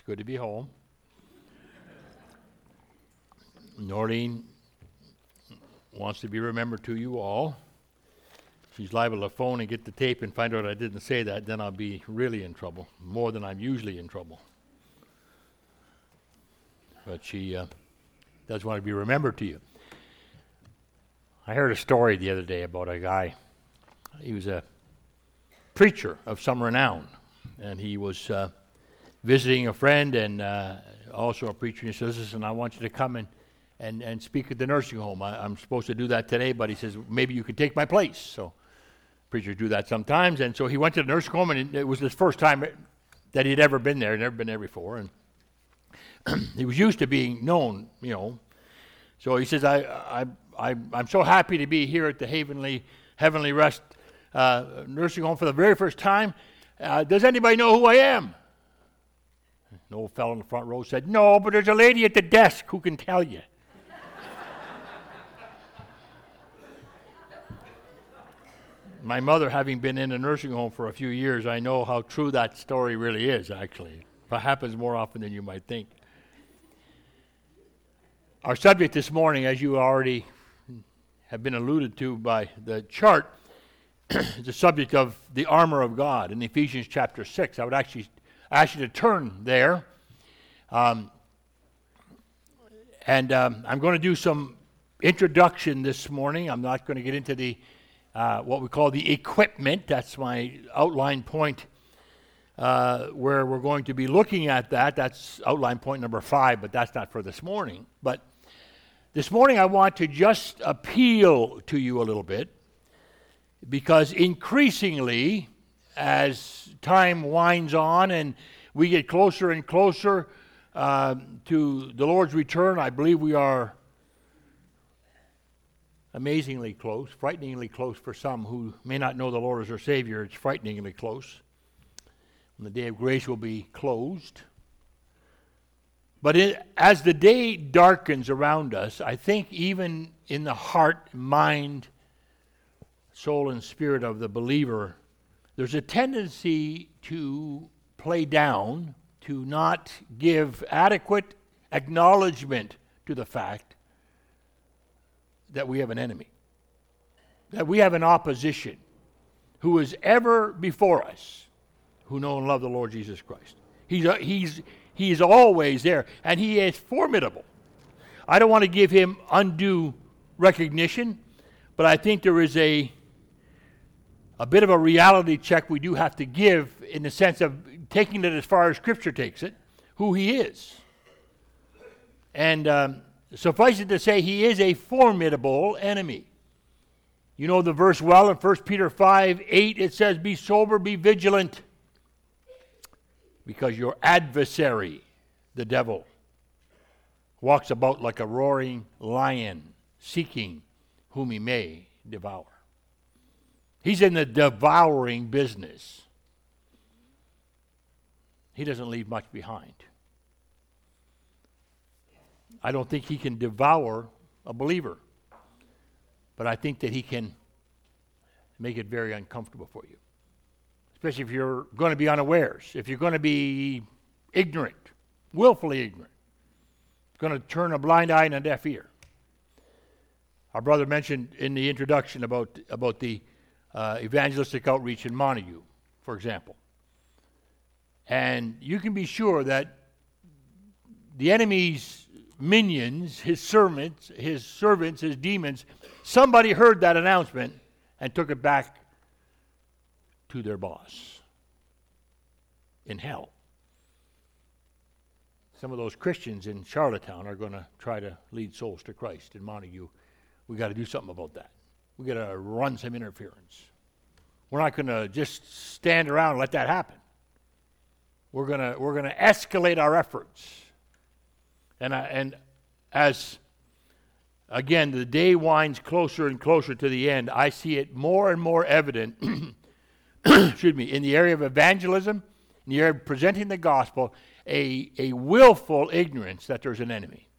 good to be home. Noreen wants to be remembered to you all. She's liable to phone and get the tape and find out I didn't say that, then I'll be really in trouble, more than I'm usually in trouble. But she does want to be remembered to you. I heard a story the other day about a guy. He was a preacher of some renown, and he was visiting a friend and also a preacher. And he says, listen, I want you to come and speak at the nursing home. I'm supposed to do that today, but he says, maybe you could take my place. So preachers do that sometimes. And so he went to the nursing home, and it was his first time that he'd ever been there. He'd never been there before. And he was used to being known, you know. So he says, I'm so happy to be here at the Heavenly Rest nursing home for the very first time. Does anybody know who I am? An old fellow in the front row said, no, but there's a lady at the desk who can tell you. My mother, having been in a nursing home for a few years, I know how true that story really is, actually. It happens more often than you might think. Our subject this morning, as you already have been alluded to by the chart, is the subject of the armor of God in Ephesians chapter 6. I would actually ask you to turn there. I'm going to do some introduction this morning. I'm not going to get into the what we call the equipment. That's my outline point where we're going to be looking at that. That's outline point number 5, but that's not for this morning. But this morning I want to just appeal to you a little bit, because increasingly, as time winds on and we get closer and closer to the Lord's return, I believe we are amazingly close, frighteningly close for some who may not know the Lord as their Savior. It's frighteningly close. And the day of grace will be closed. But as the day darkens around us, I think even in the heart, mind, soul, and spirit of the believer, there's a tendency to play down, to not give adequate acknowledgement to the fact that we have an enemy, that we have an opposition who is ever before us, who know and love the Lord Jesus Christ. He's always there, and he is formidable. I don't want to give him undue recognition, but I think there is a bit of a reality check we do have to give in the sense of taking it as far as Scripture takes it, who he is. And suffice it to say, he is a formidable enemy. You know the verse well in 1 Peter 5:8, it says, be sober, be vigilant, because your adversary, the devil, walks about like a roaring lion, seeking whom he may devour. He's in the devouring business. He doesn't leave much behind. I don't think he can devour a believer, but I think that he can make it very uncomfortable for you, especially if you're going to be unawares, if you're going to be ignorant, willfully ignorant, going to turn a blind eye and a deaf ear. Our brother mentioned in the introduction about the evangelistic outreach in Montague, for example. And you can be sure that the enemy's minions, his servants, his demons, somebody heard that announcement and took it back to their boss in hell. Some of those Christians in Charlottetown are going to try to lead souls to Christ in Montague. We got to do something about that. We got to run some interference. We're not going to just stand around and let that happen. We're going to escalate our efforts. And as again the day winds closer and closer to the end, I see it more and more evident excuse me, in the area of evangelism, in the area of presenting the gospel, a willful ignorance that there's an enemy.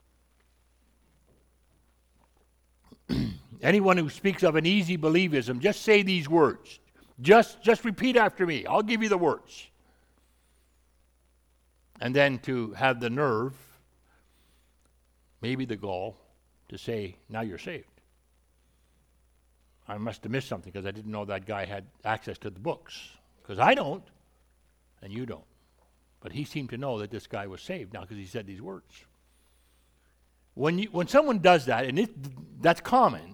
Anyone who speaks of an easy believism, just say these words. Just repeat after me. I'll give you the words. and then to have the nerve, maybe the gall, to say, now you're saved. I must have missed something because I didn't know that guy had access to the books. Because I don't, and you don't. But he seemed to know that this guy was saved now because he said these words. When someone does that, and that's common,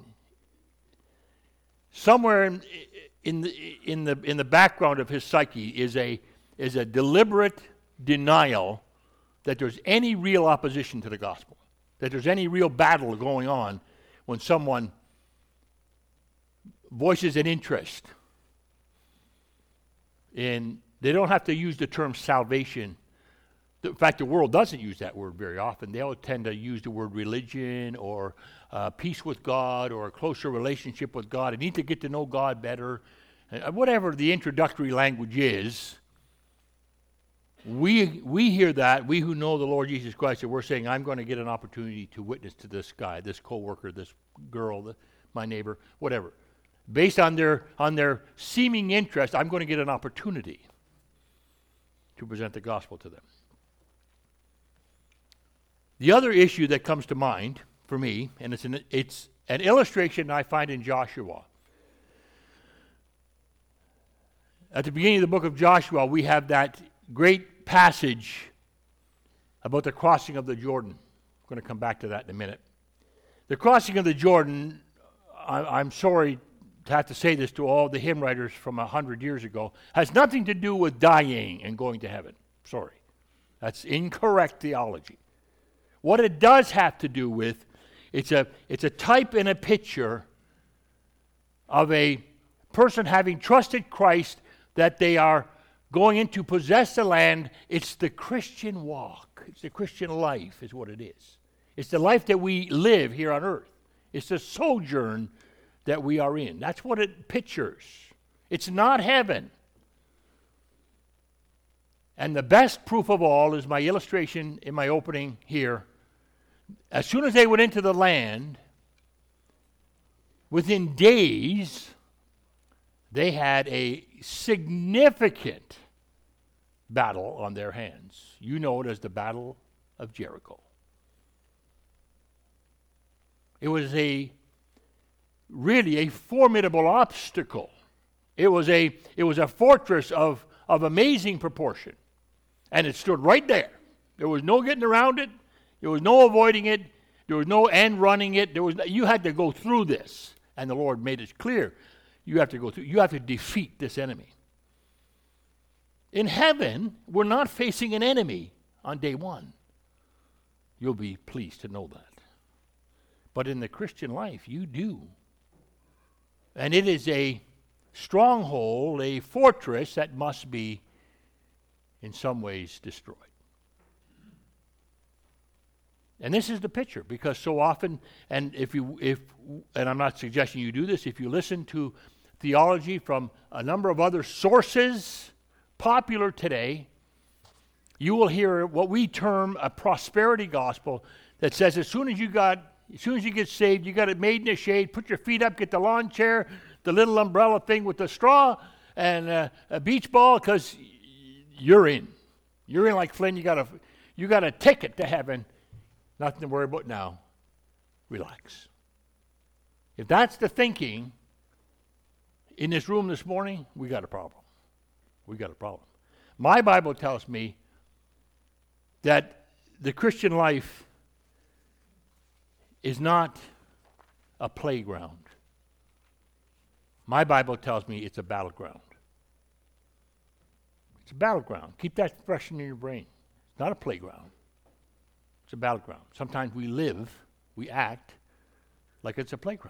somewhere in the background of his psyche is a deliberate denial that there's any real opposition to the gospel, that there's any real battle going on when someone voices an interest in. They don't have to use the term salvation. In fact, the world doesn't use that word very often. They'll tend to use the word religion or peace with God or a closer relationship with God. I need to get to know God better. Whatever the introductory language is, we hear that, we who know the Lord Jesus Christ, and we're saying, I'm going to get an opportunity to witness to this guy, this coworker, this girl, my neighbor, whatever. Based on their seeming interest, I'm going to get an opportunity to present the gospel to them. The other issue that comes to mind for me, and it's an illustration I find in Joshua. At the beginning of the book of Joshua, we have that great passage about the crossing of the Jordan. I'm going to come back to that in a minute. The crossing of the Jordan, I'm sorry to have to say this to all the hymn writers from 100 years ago, has nothing to do with dying and going to heaven. Sorry. That's incorrect theology. What it does have to do with, it's a type and a picture of a person having trusted Christ, that they are going in to possess the land. It's the Christian walk. It's the Christian life is what it is. It's the life that we live here on earth. It's the sojourn that we are in. That's what it pictures. It's not heaven. And the best proof of all is my illustration in my opening here. As soon as they went into the land, within days, they had a significant battle on their hands. You know it as the Battle of Jericho. It was really a formidable obstacle. It was a fortress of amazing proportion. And it stood right there. There was no getting around it. There was no avoiding it. There was no end running it. You had to go through this. And the Lord made it clear. You have to go through. You have to defeat this enemy. In heaven, we're not facing an enemy on day one. You'll be pleased to know that. But in the Christian life, you do. And it is a stronghold, a fortress that must be in some ways destroyed. And this is the picture, because so often, and and I'm not suggesting you do this, if you listen to theology from a number of other sources popular today, you will hear what we term a prosperity gospel that says as soon as you get saved, you got it made in the shade, put your feet up, get the lawn chair, the little umbrella thing with the straw, and a beach ball, because you're in. You're in like Flynn. You got a ticket to heaven. Nothing to worry about now. Relax. If that's the thinking in this room this morning, we got a problem. We got a problem. My Bible tells me that the Christian life is not a playground. My Bible tells me it's a battleground. It's a battleground. Keep that fresh in your brain. It's not a playground. It's a battleground. Sometimes we act like it's a playground.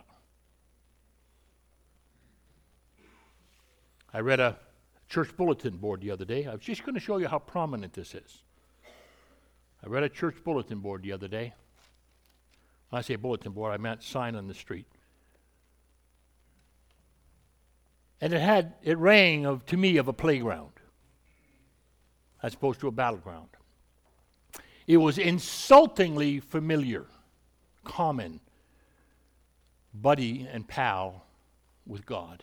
I read a church bulletin board the other day. I was just going to show you how prominent this is. I read a church bulletin board the other day. When I say bulletin board, I meant sign on the street. And it rang to me of a playground as opposed to a battleground. It was insultingly familiar, common, buddy and pal with God.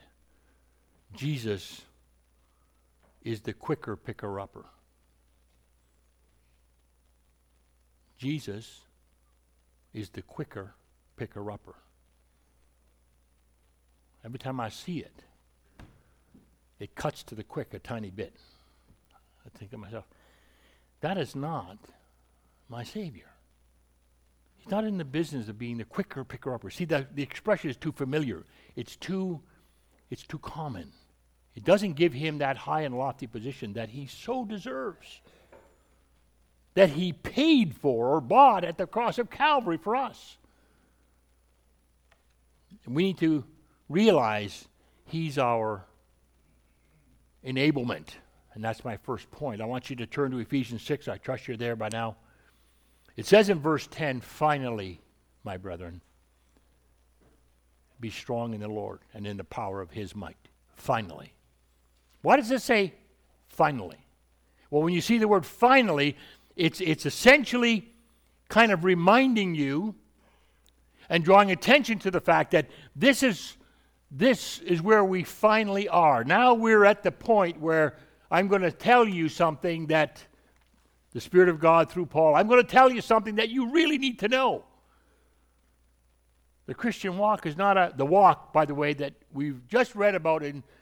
Jesus is the quicker picker-upper. Jesus is the quicker picker-upper. Every time I see it, it cuts to the quick a tiny bit. I think to myself, that is not my Savior. He's not in the business of being the quicker picker-upper. See, the expression is too familiar. It's too common. It doesn't give him that high and lofty position that he so deserves, that he paid for or bought at the cross of Calvary for us. And we need to realize he's our enablement. And that's my first point. I want you to turn to Ephesians 6. I trust you're there by now. It says in verse 10, finally, my brethren, be strong in the Lord and in the power of his might. Finally. Why does it say finally? Well, when you see the word finally, it's essentially kind of reminding you and drawing attention to the fact that this is where we finally are. Now we're at the point where I'm going to tell you something that the Spirit of God through Paul, I'm going to tell you something that you really need to know. The Christian walk is not the walk, by the way, that we've just read about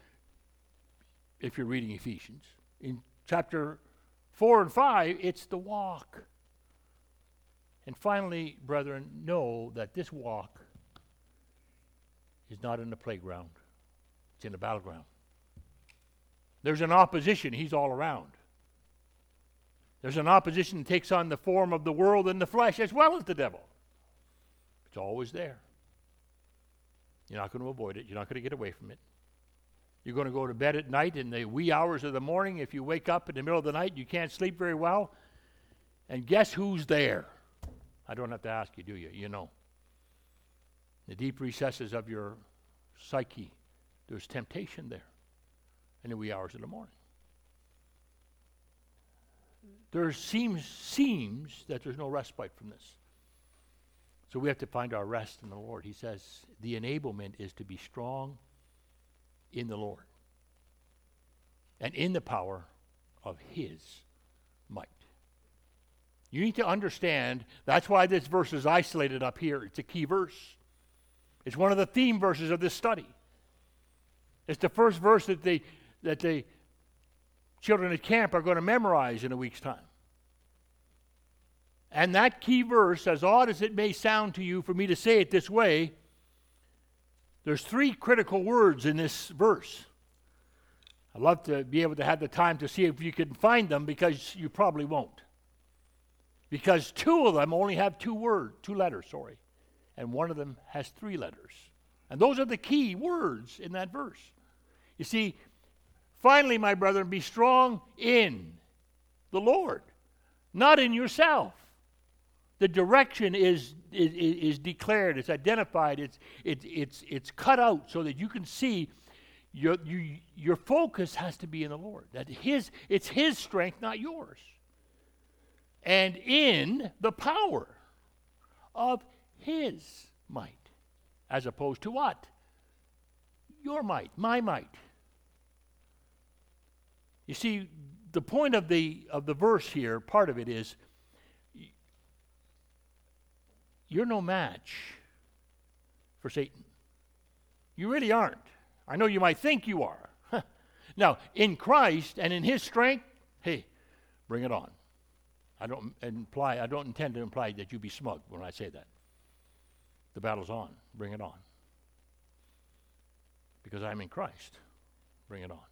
if you're reading Ephesians. In chapter 4 and 5, it's the walk. And finally, brethren, know that this walk is not in the playground. It's in the battleground. There's an opposition. He's all around. There's an opposition that takes on the form of the world and the flesh as well as the devil. It's always there. You're not going to avoid it. You're not going to get away from it. You're going to go to bed at night in the wee hours of the morning. If you wake up in the middle of the night, you can't sleep very well. And guess who's there? I don't have to ask you, do you? You know. The deep recesses of your psyche, there's temptation there in the wee hours of the morning. There seems that there's no respite from this. So we have to find our rest in the Lord. He says the enablement is to be strong in the Lord and in the power of his might. You need to understand, that's why this verse is isolated up here. It's a key verse. It's one of the theme verses of this study. It's the first verse that the children at camp are going to memorize in a week's time. And that key verse, as odd as it may sound to you for me to say it this way, there's 3 critical words in this verse. I'd love to be able to have the time to see if you can find them, because you probably won't. Because 2 of them only have 2 letters, and one of them has 3 letters. And those are the key words in that verse. You see, finally, my brethren, be strong in the Lord, not in yourself. The direction is declared, it's identified, it's cut out so that you can see your focus has to be in the Lord. That it's his strength, not yours. And in the power of his might, as opposed to what? Your might, my might. You see, the point of the verse here, part of it is, you're no match for Satan. You really aren't. I know you might think you are. Now, in Christ and in his strength, hey, bring it on. I don't intend to imply that you be smug when I say that. The battle's on. Bring it on. Because I'm in Christ. Bring it on.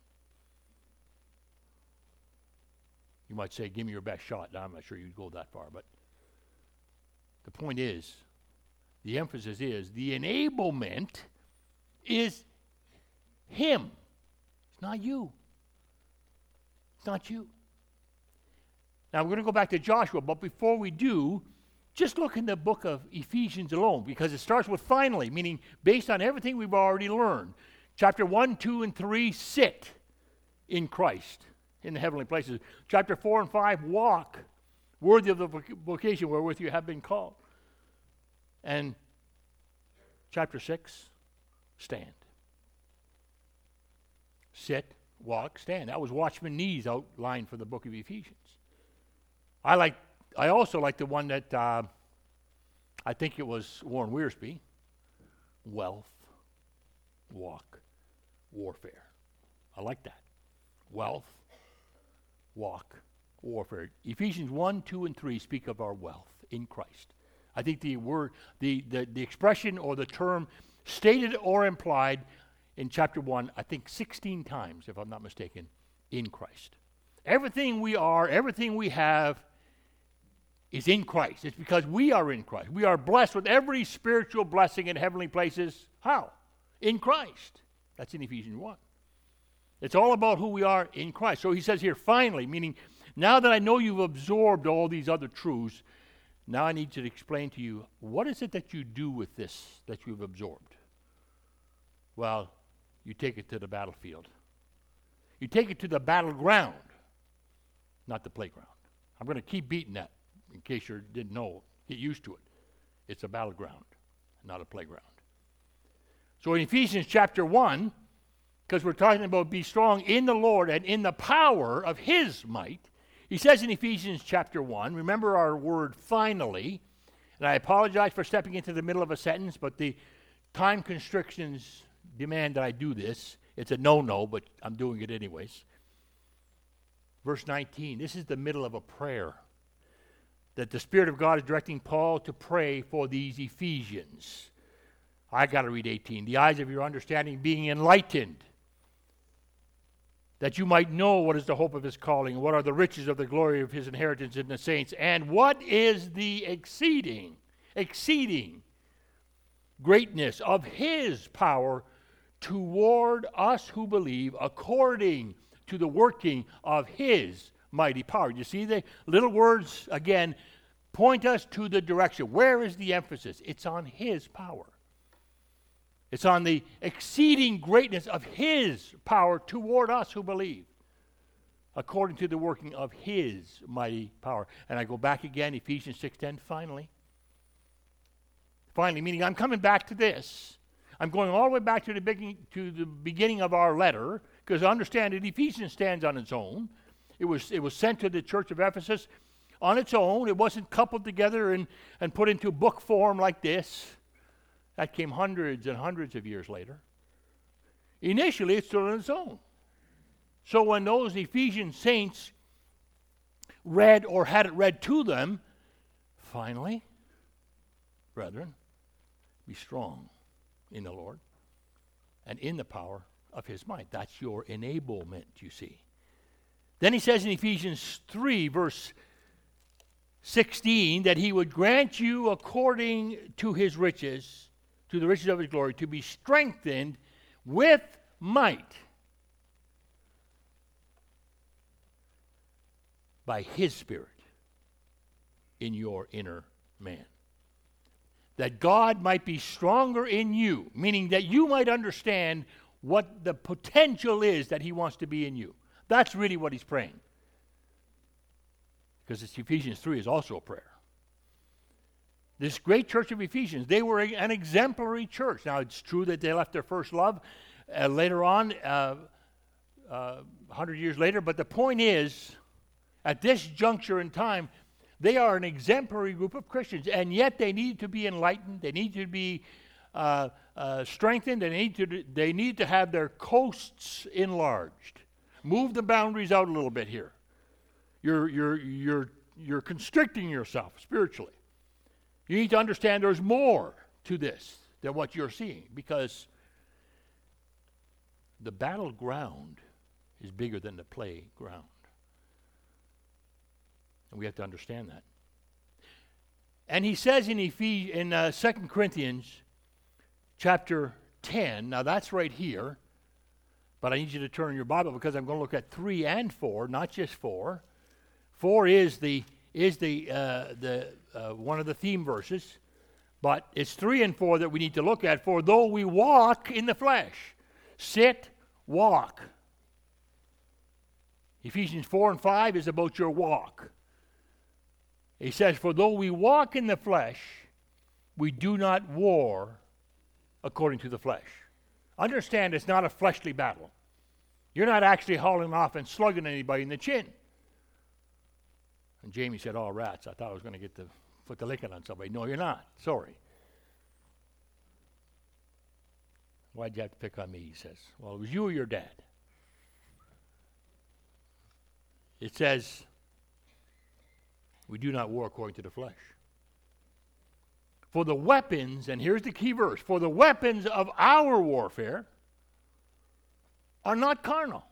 You might say, give me your best shot. Now, I'm not sure you'd go that far, but the point is, the emphasis is, the enablement is him. It's not you. It's not you. Now, we're going to go back to Joshua, but before we do, just look in the book of Ephesians alone, because it starts with finally, meaning based on everything we've already learned. Chapter 1, 2, and 3, sit in Christ in the heavenly places. Chapter 4 and 5, walk worthy of the vocation wherewith you have been called. And chapter 6, stand. Sit, walk, stand. That was Watchman Nee's outline for the book of Ephesians. I like I also like the one that I think it was Warren Wiersbe, wealth, walk, warfare. I like that. Wealth, walk, warfare. Ephesians 1, 2, and 3 speak of our wealth in Christ. I think the word, the expression or the term stated or implied in chapter 1, I think 16 times, if I'm not mistaken, in Christ. Everything we are, everything we have is in Christ. It's because we are in Christ. We are blessed with every spiritual blessing in heavenly places. How? In Christ. That's in Ephesians 1. It's all about who we are in Christ. So he says here, finally, meaning now that I know you've absorbed all these other truths, now I need to explain to you, what is it that you do with this that you've absorbed? Well, you take it to the battlefield. You take it to the battleground, not the playground. I'm going to keep beating that in case you didn't know. Get used to it. It's a battleground, not a playground. So in Ephesians chapter 1, because we're talking about be strong in the Lord and in the power of his might, he says in Ephesians chapter 1, remember our word finally, and I apologize for stepping into the middle of a sentence, but the time constrictions demand that I do this. It's a no-no, but I'm doing it anyways. Verse 19, this is the middle of a prayer that the Spirit of God is directing Paul to pray for these Ephesians. I got to read 18. The eyes of your understanding being enlightened, that you might know what is the hope of his calling, and what are the riches of the glory of his inheritance in the saints, and what is the exceeding greatness of his power toward us who believe, according to the working of his mighty power. You see, the little words, again, point us to the direction. Where is the emphasis? It's on his power. It's on the exceeding greatness of his power toward us who believe, according to the working of his mighty power. And I go back again, Ephesians 6:10, finally. Finally, meaning I'm coming back to this. I'm going all the way back to the beginning of our letter, because understand that Ephesians stands on its own. It was sent to the church of Ephesus on its own. It wasn't coupled together and put into book form like this. That came hundreds and hundreds of years later. Initially, it stood on its own. So when those Ephesian saints read or had it read to them, finally, brethren, be strong in the Lord and in the power of his might. That's your enablement, you see. Then he says in Ephesians 3, verse 16, that he would grant you according to his riches, to the riches of his glory, to be strengthened with might by his Spirit in your inner man. That God might be stronger in you, meaning that you might understand what the potential is that he wants to be in you. That's really what he's praying. Because Ephesians 3 is also a prayer. This great church of Ephesians, they were an exemplary church. Now, it's true that they left their first love later on, 100 years later, but the point is, at this juncture in time, they are an exemplary group of Christians, and yet they need to be enlightened, they need to be strengthened, they need to have their coasts enlarged. Move the boundaries out a little bit here. You're constricting yourself spiritually. You need to understand there's more to this than what you're seeing, because the battleground is bigger than the playground. And we have to understand that. And he says in 2 Corinthians chapter 10, now that's right here, but I need you to turn your Bible because I'm going to look at 3 and 4, not just 4. 4 is the one of the theme verses, but it's 3 and 4 that we need to look at. For though we walk in the flesh, sit, walk. Ephesians 4 and 5 is about your walk. He says, for though we walk in the flesh, we do not war according to the flesh. Understand, it's not a fleshly battle. You're not actually hauling off and slugging anybody in the chin. And Jamie said, "Oh, rats. I thought I was going to get to put the licking on somebody." "No, you're not. Sorry." "Why'd you have to pick on me?" he says. "Well, it was you or your dad." It says, we do not war according to the flesh. For the weapons, and here's the key verse, for the weapons of our warfare are not carnal.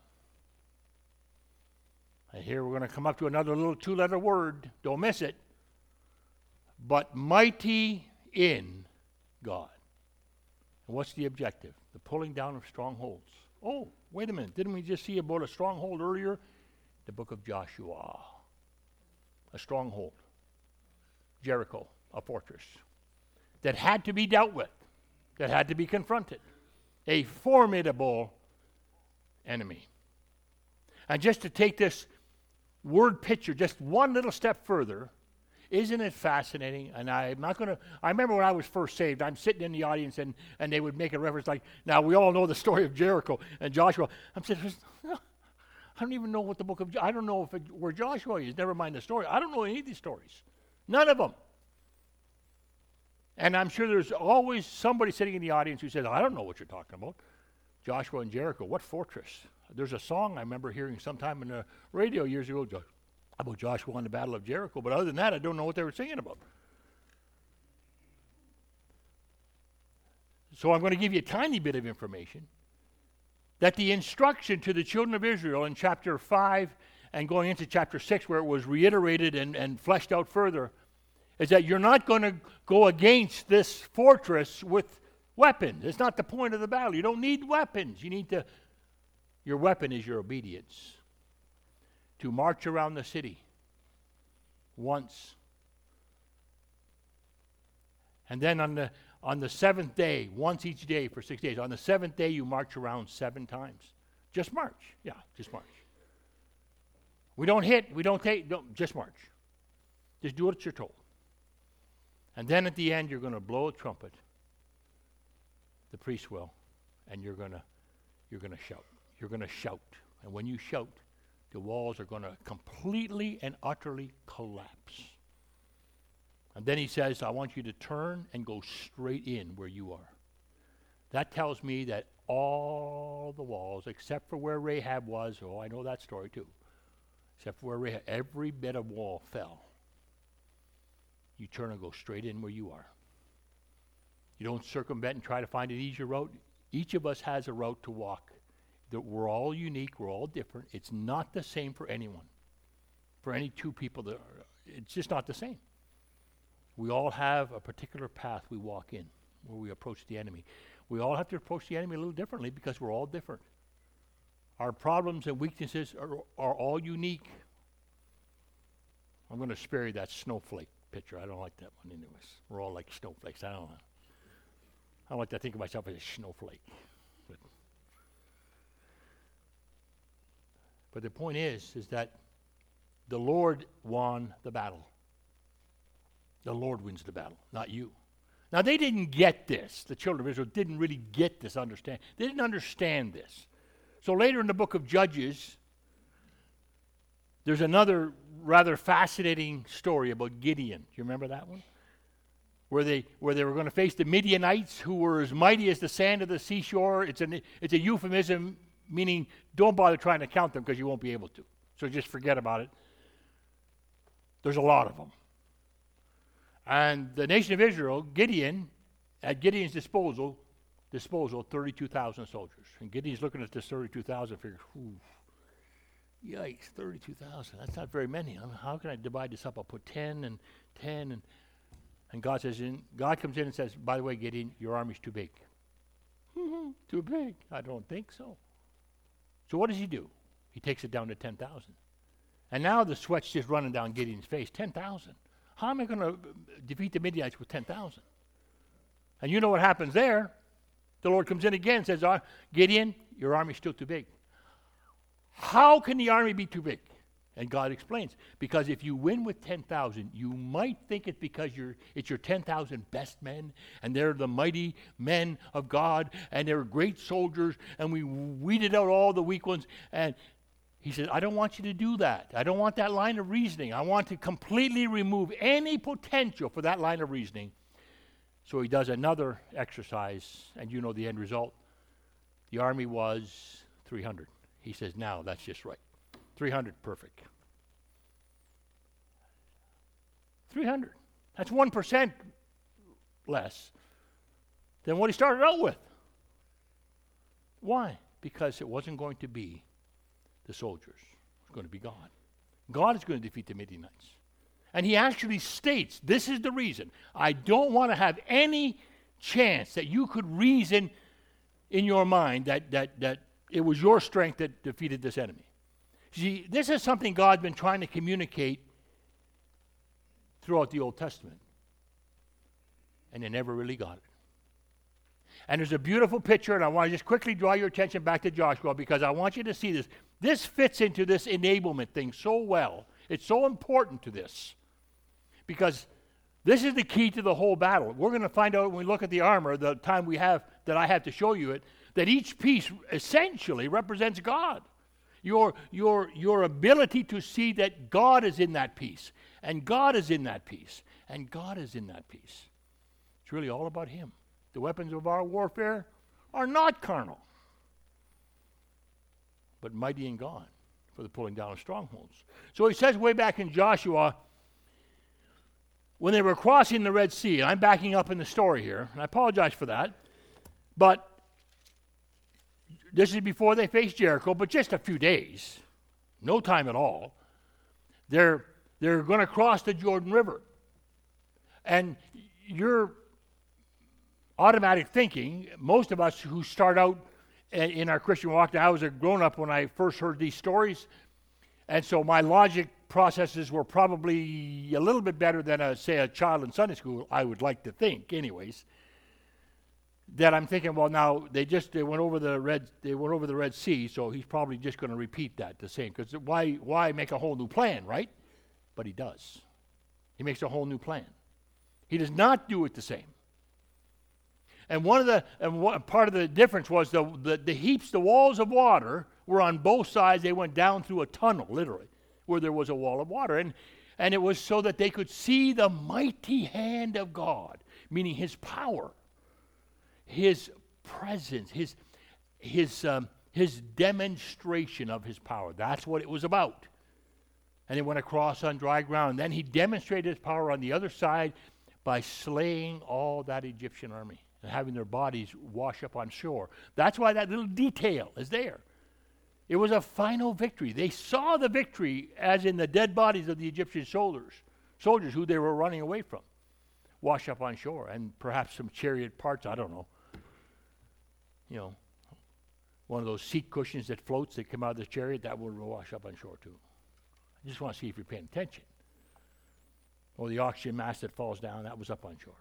And here we're going to come up to another little two-letter word. Don't miss it. But mighty in God. And what's the objective? The pulling down of strongholds. Oh, wait a minute. Didn't we just see about a stronghold earlier? The book of Joshua. A stronghold. Jericho, a fortress. That had to be dealt with. That had to be confronted. A formidable enemy. And just to take this word picture just one little step further, isn't it fascinating? And I'm not going to, I remember when I was first saved, I'm sitting in the audience and they would make a reference like, now we all know the story of Jericho and Joshua. I'm saying, I don't even know what the book of, I don't know where Joshua is, never mind the story. I don't know any of these stories. None of them. And I'm sure there's always somebody sitting in the audience who says, I don't know what you're talking about. Joshua and Jericho, what fortress? There's a song I remember hearing sometime in the radio years ago about Joshua and the Battle of Jericho, but other than that, I don't know what they were singing about. So I'm going to give you a tiny bit of information that the instruction to the children of Israel in chapter 5 and going into chapter 6, where it was reiterated and fleshed out further, is that you're not going to go against this fortress with weapons. It's not the point of the battle. You don't need weapons. Your weapon is your obedience. To march around the city once. And then on the seventh day, once each day for 6 days. On the seventh day, you march around 7 times. Just march. Yeah, just march. We don't hit, we don't take, just march. Just do what you're told. And then at the end, you're going to blow a trumpet. The priest will. And you're going to shout. You're going to shout. And when you shout, the walls are going to completely and utterly collapse. And then he says, I want you to turn and go straight in where you are. That tells me that all the walls, except for where Rahab was, I know that story too, except for where Rahab, every bit of wall fell. You turn and go straight in where you are. You don't circumvent and try to find an easier route. Each of us has a route to walk. We're all unique. We're all different. It's not the same for anyone. For any two people, it's just not the same. We all have a particular path we walk in where we approach the enemy. We all have to approach the enemy a little differently because we're all different. Our problems and weaknesses are all unique. I'm going to spare you that snowflake picture. I don't like that one anyways. We're all like snowflakes. I don't like to think of myself as a snowflake. But the point is that the Lord won the battle. The Lord wins the battle, not you. Now, they didn't get this. The children of Israel didn't really get this, understand. They didn't understand this. So later in the book of Judges, there's another rather fascinating story about Gideon. Do you remember that one? Where they were going to face the Midianites, who were as mighty as the sand of the seashore. It's a euphemism, meaning don't bother trying to count them because you won't be able to. So just forget about it. There's a lot of them. And the nation of Israel, Gideon, at Gideon's disposal 32,000 soldiers. And Gideon's looking at this 32,000 and figures, yikes, 32,000. That's not very many. How can I divide this up? I'll put 10 and 10. And God comes in and says, by the way, Gideon, your army's too big. Too big? I don't think so. So what does he do? He takes it down to 10,000. And now the sweat's just running down Gideon's face. 10,000. How am I going to defeat the Midianites with 10,000? And you know what happens there. The Lord comes in again and says, Gideon, your army's still too big. How can the army be too big? And God explains, because if you win with 10,000, you might think it's because it's your 10,000 best men, and they're the mighty men of God, and they're great soldiers, and we weeded out all the weak ones. And He says, I don't want you to do that. I don't want that line of reasoning. I want to completely remove any potential for that line of reasoning. So he does another exercise, and you know the end result. The army was 300. He says, now that's just right. 300, perfect. 300. That's 1% less than what he started out with. Why? Because it wasn't going to be the soldiers. It was going to be God. God is going to defeat the Midianites. And he actually states, this is the reason. I don't want to have any chance that you could reason in your mind that it was your strength that defeated this enemy. See, this is something God's been trying to communicate throughout the Old Testament. And they never really got it. And there's a beautiful picture, and I want to just quickly draw your attention back to Joshua because I want you to see this. This fits into this enablement thing so well. It's so important to this because this is the key to the whole battle. We're going to find out when we look at the armor, the time we have that I have to show you it, that each piece essentially represents God. Your ability to see that God is in that piece, and God is in that piece, and God is in that piece. It's really all about Him. The weapons of our warfare are not carnal, but mighty in God for the pulling down of strongholds. So he says way back in Joshua, when they were crossing the Red Sea, and I'm backing up in the story here, and I apologize for that, but this is before they faced Jericho, but just a few days, no time at all. They're going to cross the Jordan River. And your automatic thinking, most of us who start out in our Christian walk, I was a grown-up when I first heard these stories, and so my logic processes were probably a little bit better than, say, a child in Sunday school, I would like to think, anyways. That I'm thinking, well, now they went over the Red Sea, so he's probably just going to repeat that the same. Because why make a whole new plan, right? But he does. He makes a whole new plan. He does not do it the same. And part of the difference was the heaps, the walls of water were on both sides. They went down through a tunnel, literally, where there was a wall of water. And it was so that they could see the mighty hand of God, meaning His power, His presence, His demonstration of His power. That's what it was about. And they went across on dry ground. Then He demonstrated His power on the other side by slaying all that Egyptian army and having their bodies wash up on shore. That's why that little detail is there. It was a final victory. They saw the victory as in the dead bodies of the Egyptian soldiers who they were running away from, wash up on shore, and perhaps some chariot parts, I don't know. You know, one of those seat cushions that floats that come out of the chariot, that would wash up on shore too. I just want to see if you're paying attention. Or the oxygen mask that falls down, that was up on shore.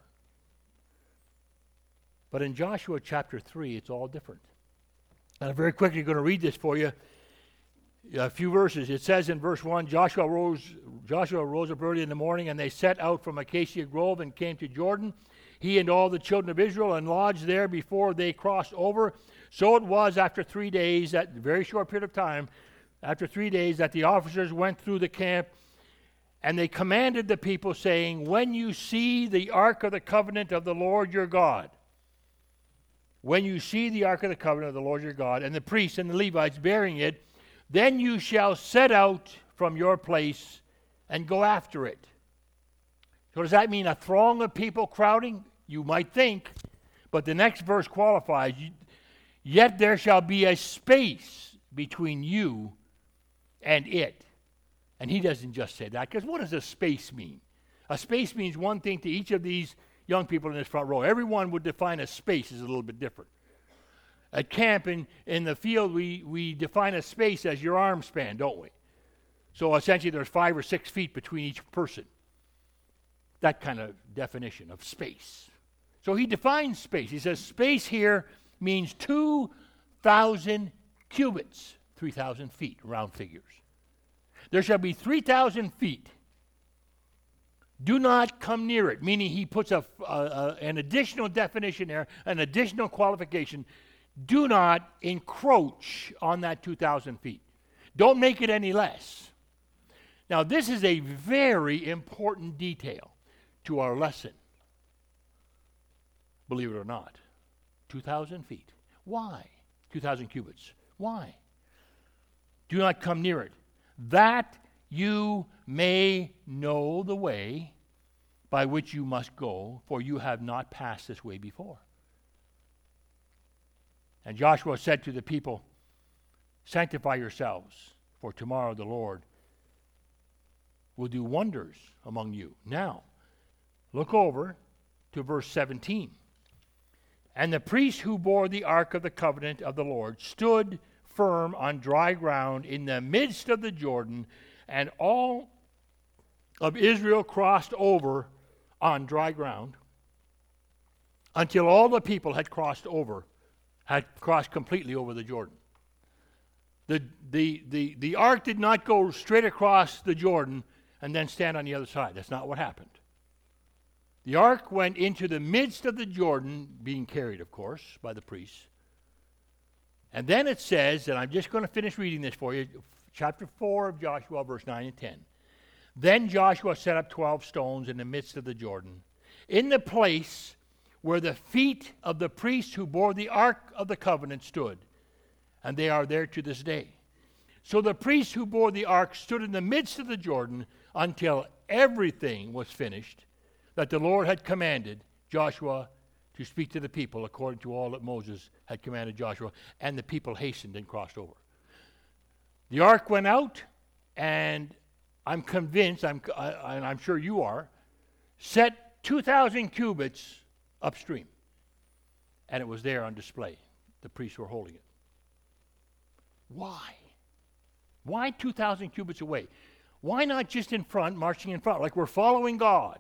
But in Joshua chapter 3, it's all different. And I'm very quickly going to read this for you. A few verses. It says in verse 1, Joshua rose up early in the morning, and they set out from Acacia Grove and came to Jordan, he and all the children of Israel, and lodged there before they crossed over. So it was after 3 days, that very short period of time, after 3 days, that the officers went through the camp, and they commanded the people, saying, when you see the ark of the covenant of the Lord your God, when you see the ark of the covenant of the Lord your God, and the priests and the Levites bearing it, then you shall set out from your place and go after it. So does that mean a throng of people crowding? You might think, but the next verse qualifies, yet there shall be a space between you and it. And he doesn't just say that, because what does a space mean? A space means one thing to each of these young people in this front row. Everyone would define a space as a little bit different. At camp in the field, we define a space as your arm span, don't we? So essentially there's 5 or 6 feet between each person. That kind of definition of space. So he defines space. He says space here means 2,000 cubits, 3,000 feet, round figures. There shall be 3,000 feet. Do not come near it, meaning he puts an additional definition there, an additional qualification. Do not encroach on that 2,000 feet. Don't make it any less. Now, this is a very important detail to our lesson. Believe it or not. 2,000 feet. Why? 2,000 cubits. Why? Do not come near it, that you may know the way by which you must go, for you have not passed this way before. And Joshua said to the people, sanctify yourselves, for tomorrow the Lord will do wonders among you. Now, look over to verse 17. And the priests who bore the ark of the covenant of the Lord stood firm on dry ground in the midst of the Jordan, and all of Israel crossed over on dry ground until all the people had crossed completely over the Jordan. The ark did not go straight across the Jordan and then stand on the other side. That's not what happened. The ark went into the midst of the Jordan, being carried, of course, by the priests. And then it says, and I'm just going to finish reading this for you, chapter 4 of Joshua, verse 9 and 10. Then Joshua set up 12 stones in the midst of the Jordan, in the place where the feet of the priests who bore the ark of the covenant stood, and they are there to this day. So the priests who bore the ark stood in the midst of the Jordan until everything was finished that the Lord had commanded Joshua to speak to the people according to all that Moses had commanded Joshua, and the people hastened and crossed over. The ark went out, and I'm convinced, and I'm sure you are, set 2,000 cubits upstream, and it was there on display. The priests were holding it. Why? Why 2,000 cubits away? Why not just in front, marching in front, like we're following God?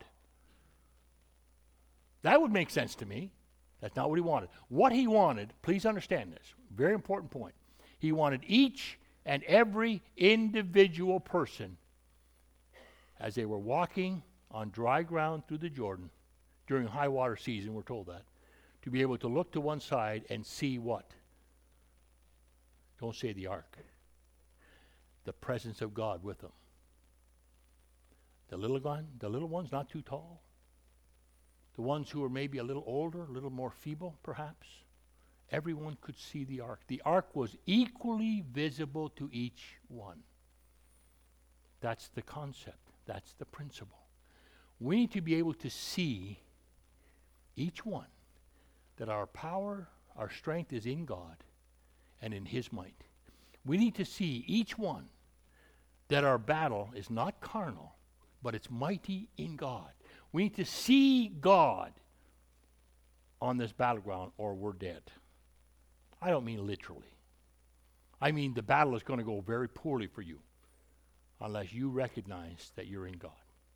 That would make sense to me. That's not what he wanted. What he wanted, please understand this, very important point. He wanted each and every individual person, as they were walking on dry ground through the Jordan during high water season, we're told that, to be able to look to one side and see what? Don't say the ark. The presence of God with them. The little ones not too tall. The ones who are maybe a little older, a little more feeble, perhaps. Everyone could see the ark. The ark was equally visible to each one. That's the concept. That's the principle. We need to be able to see each one, that our power, our strength is in God and in His might. We need to see each one that our battle is not carnal, but it's mighty in God. We need to see God on this battleground, or we're dead. I don't mean literally. I mean the battle is going to go very poorly for you unless you recognize that you're in God.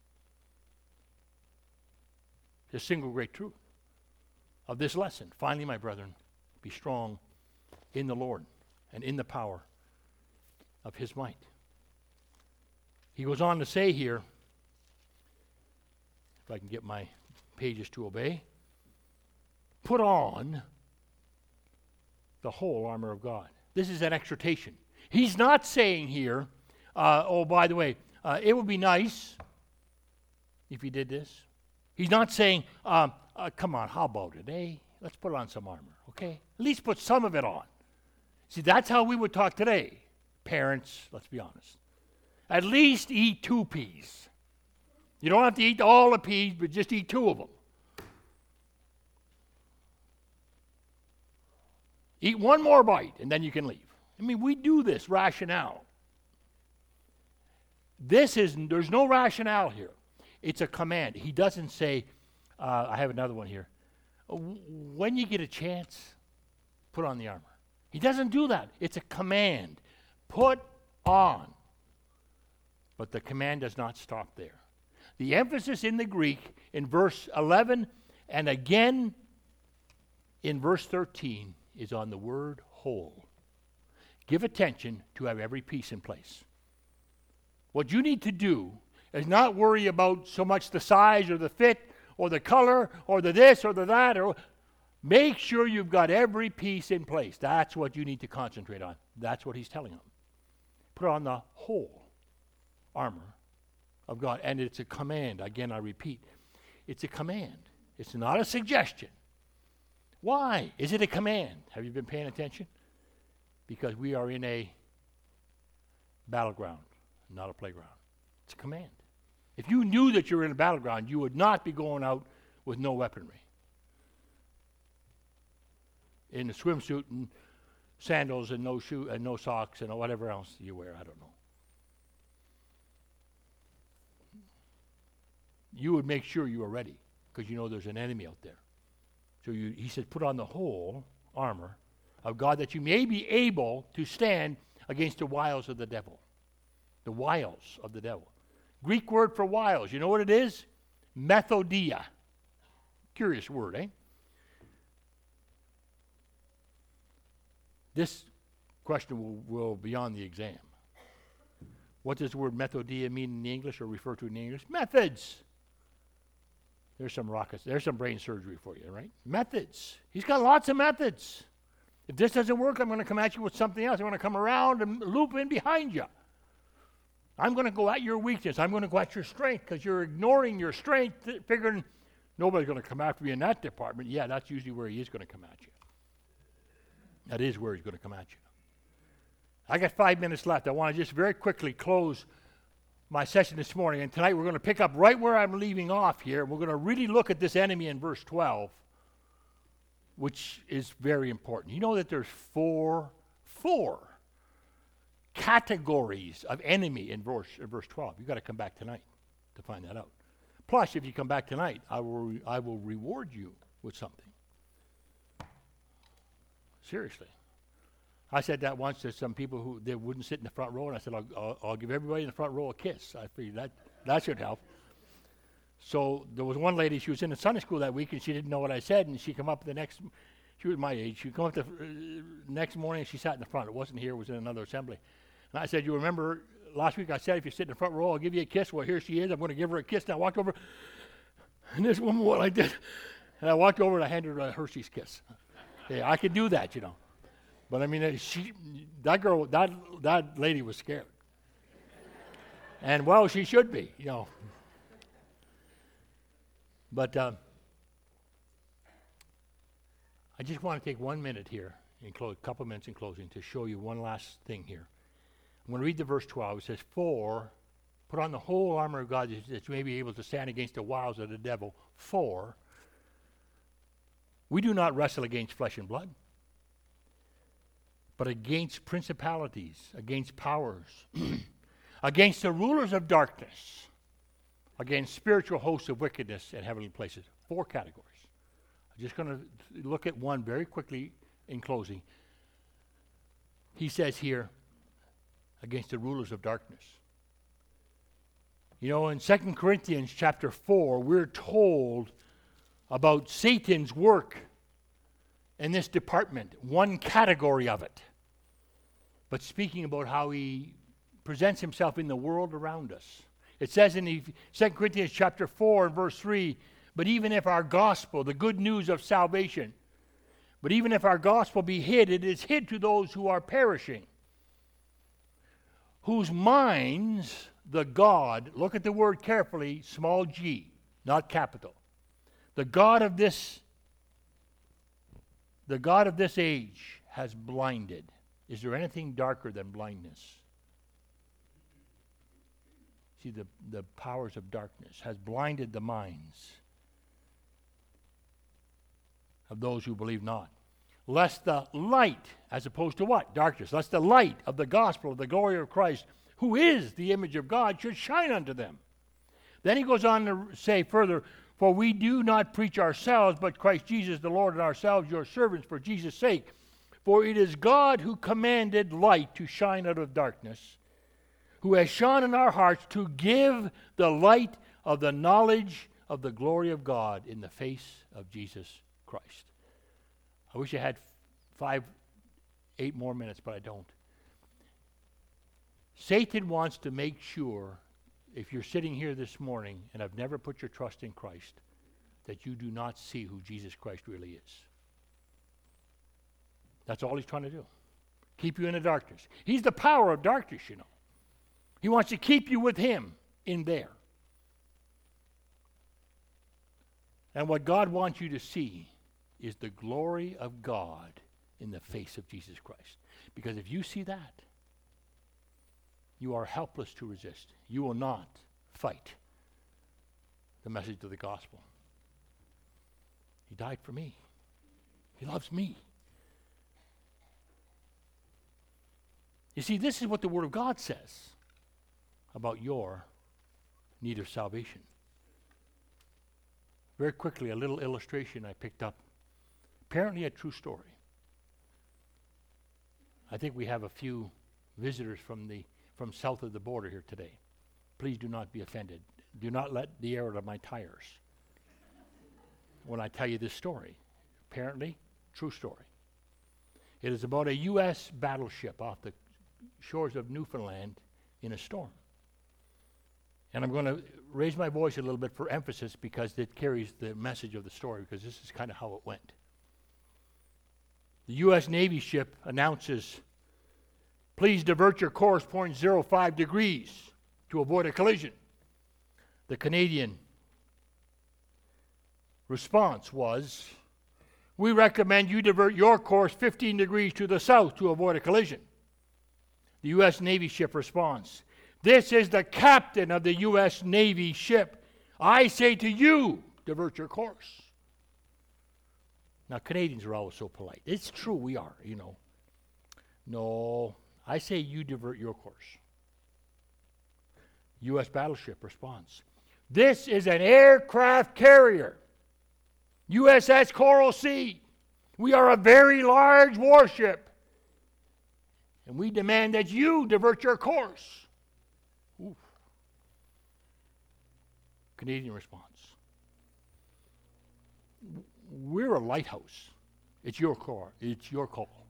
The single great truth of this lesson. Finally, my brethren, be strong in the Lord and in the power of His might. He goes on to say here, if I can get my pages to obey, put on the whole armor of God. This is an exhortation. He's not saying here, oh, by the way, it would be nice if you did this. He's not saying, come on, how about it, eh? Let's put on some armor, okay? At least put some of it on. See, that's how we would talk today. Parents, let's be honest. At least eat 2 peas. You don't have to eat all the peas, but just eat 2 of them. Eat 1 more bite, and then you can leave. I mean, we do this rationale. There's no rationale here. It's a command. He doesn't say, I have another one here. When you get a chance, put on the armor. He doesn't do that. It's a command. Put on. But the command does not stop there. The emphasis in the Greek in verse 11 and again in verse 13 is on the word whole. Give attention to have every piece in place. What you need to do is not worry about so much the size or the fit or the color or the this or the that. Make sure you've got every piece in place. That's what you need to concentrate on. That's what he's telling them. put on the whole armor of God. And it's a command. Again, I repeat, it's a command. It's not a suggestion. Why is it a command? Have you been paying attention? Because we are in a battleground, not a playground. It's a command. If you knew that you were in a battleground, you would not be going out with no weaponry. In a swimsuit and sandals and no shoe and no socks and whatever else you wear, I don't know. You would make sure you were ready because you know there's an enemy out there. So he said, put on the whole armor of God that you may be able to stand against the wiles of the devil. The wiles of the devil. Greek word for wiles, you know what it is? Methodia. Curious word, eh? This question will be on the exam. What does the word methodia mean in the English or refer to in the English? Methods. There's some rockets. There's some brain surgery for you, right? Methods. He's got lots of methods. If this doesn't work, I'm going to come at you with something else. I'm going to come around and loop in behind you. I'm going to go at your weakness. I'm going to go at your strength because you're ignoring your strength, figuring nobody's going to come after me in that department. Yeah, that's usually where he is going to come at you. That is where he's going to come at you. I got 5 minutes left. I want to just very quickly close my session this morning. And tonight we're going to pick up right where I'm leaving off here. We're going to really look at this enemy in verse 12, which is very important. You know that there's four categories of enemy in verse 12. You've got to come back tonight to find that out. Plus, if you come back tonight, I will reward you with something. Seriously. I said that once to some people who they wouldn't sit in the front row, and I said, I'll give everybody in the front row a kiss. I figured that should help. So there was one lady, she was in the Sunday school that week, and she didn't know what I said, and she come up she was my age, she come up the next morning, and she sat in the front. It wasn't here, it was in another assembly. And I said, you remember last week I said if you sit in the front row, I'll give you a kiss. Well, here she is. I'm going to give her a kiss. And I walked over, and this woman went like this. And I walked over and I handed her a Hershey's kiss. Yeah, I could do that, you know. But I mean, that lady was scared. And well, she should be, you know. But I just want to take 1 minute here, a couple minutes in closing, to show you one last thing here. I'm going to read the verse 12. It says, put on the whole armor of God that you may be able to stand against the wiles of the devil. For we do not wrestle against flesh and blood, but against principalities, against powers, against the rulers of darkness, against spiritual hosts of wickedness in heavenly places. 4 categories. I'm just going to look at one very quickly in closing. He says here, against the rulers of darkness. You know, in 2 Corinthians chapter 4, we're told about Satan's work in this department, one category of it. But speaking about how he presents himself in the world around us. It says in 2 Corinthians chapter 4 and verse 3, but even if our gospel, the good news of salvation, but even if our gospel be hid, it is hid to those who are perishing, whose minds the God, look at the word carefully, small g, not capital. The God of this age has blinded. Is there anything darker than blindness? See, the powers of darkness has blinded the minds of those who believe not. Lest the light, as opposed to what? Darkness. Lest the light of the gospel of the glory of Christ, who is the image of God, should shine unto them. Then he goes on to say further, for we do not preach ourselves, but Christ Jesus the Lord, and ourselves your servants for Jesus' sake. For it is God who commanded light to shine out of darkness, who has shone in our hearts to give the light of the knowledge of the glory of God in the face of Jesus Christ. I wish I had 8 more minutes, but I don't. Satan wants to make sure, if you're sitting here this morning and have never put your trust in Christ, that you do not see who Jesus Christ really is. That's all he's trying to do. Keep you in the darkness. He's the power of darkness, you know. He wants to keep you with Him in there. And what God wants you to see is the glory of God in the face of Jesus Christ. Because if you see that, you are helpless to resist. You will not fight the message of the gospel. He died for me. He loves me. You see, this is what the Word of God says about your need of salvation. Very quickly, a little illustration I picked up. Apparently a true story. I think we have a few visitors from south of the border here today. Please do not be offended. Do not let the air out of my tires when I tell you this story. Apparently, true story. It is about a U.S. battleship off the shores of Newfoundland in a storm. And I'm going to raise my voice a little bit for emphasis because it carries the message of the story, because this is kind of how it went. The U.S. Navy ship announces, please divert your course 0.05 degrees to avoid a collision. The Canadian response was, we recommend you divert your course 15 degrees to the south to avoid a collision. The U.S. Navy ship responds, this is the captain of the U.S. Navy ship. I say to you, divert your course. Now, Canadians are always so polite. It's true, we are, you know. No, I say you divert your course. U.S. battleship responds, this is an aircraft carrier, USS Coral Sea. We are a very large warship, and we demand that you divert your course. Oof. Canadian response, we're a lighthouse. It's your call. It's your call.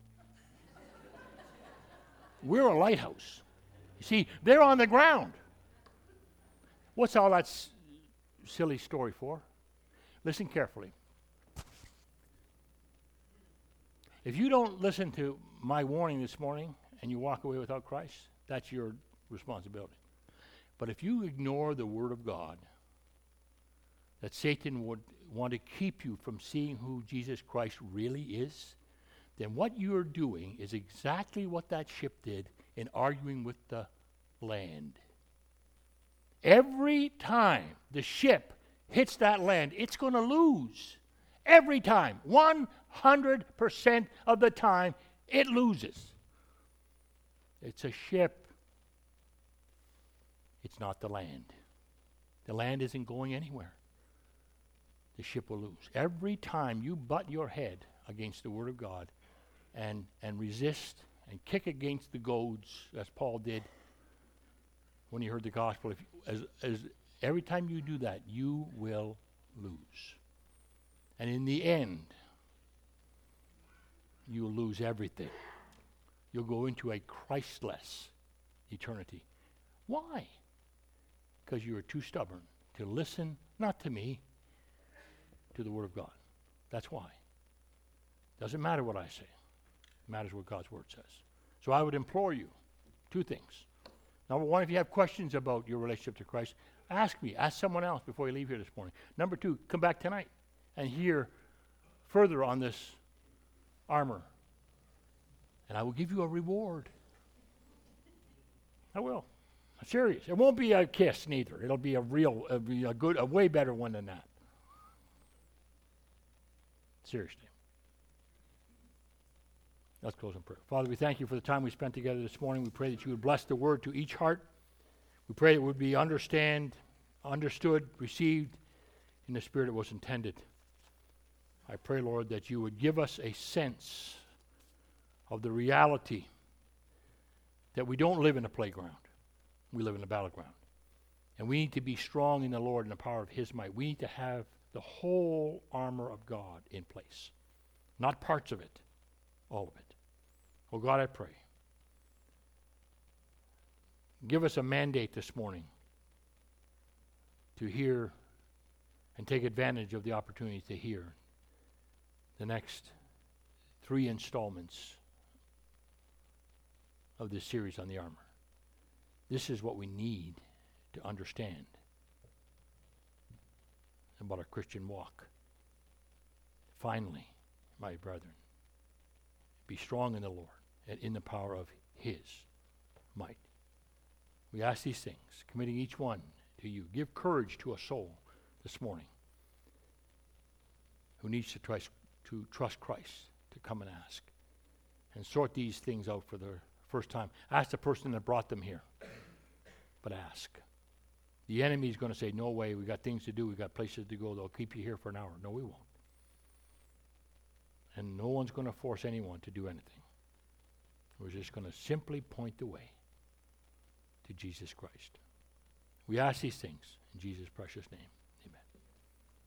We're a lighthouse. You see, they're on the ground. What's all that silly story for? Listen carefully. If you don't listen to my warning this morning and you walk away without Christ, that's your responsibility. But if you ignore the Word of God, that Satan would want to keep you from seeing who Jesus Christ really is, then what you're doing is exactly what that ship did in arguing with the land. Every time the ship hits that land, it's going to lose. Every time. 100% of the time, it loses. It's a ship. It's not the land. The land isn't going anywhere. The ship will lose. Every time you butt your head against the Word of God and resist and kick against the goads, as Paul did when he heard the gospel, every time you do that, you will lose. And in the end, you'll lose everything. You'll go into a Christless eternity. Why? Because you are too stubborn to listen, not to me, to the Word of God. That's why. Doesn't matter what I say. It matters what God's Word says. So I would implore you, two things. Number one, if you have questions about your relationship to Christ, ask me. Ask someone else before you leave here this morning. Number two, come back tonight and hear further on this armor. And I will give you a reward. I will. I'm serious. It won't be a kiss neither. It'll be a way better one than that. Seriously. Let's close in prayer. Father, we thank you for the time we spent together this morning. We pray that you would bless the word to each heart. We pray it would be understood, received in the spirit it was intended. I pray, Lord, that you would give us a sense of the reality that we don't live in a playground. We live in a battleground. And we need to be strong in the Lord and the power of His might. We need to have the whole armor of God in place. Not parts of it, all of it. Oh God, I pray. Give us a mandate this morning to hear and take advantage of the opportunity to hear the next 3 installments of this series on the armor. This is what we need to understand about our Christian walk. Finally, my brethren, be strong in the Lord and in the power of his might. We ask these things, committing each one to you. Give courage to a soul this morning who needs to trust Christ to come and ask. And sort these things out for the first time. Ask the person that brought them here. But ask. The enemy is going to say, no way, we got things to do, we got places to go, they'll keep you here for an hour. No, we won't. And no one's going to force anyone to do anything. We're just going to simply point the way to Jesus Christ. We ask these things in Jesus' precious name.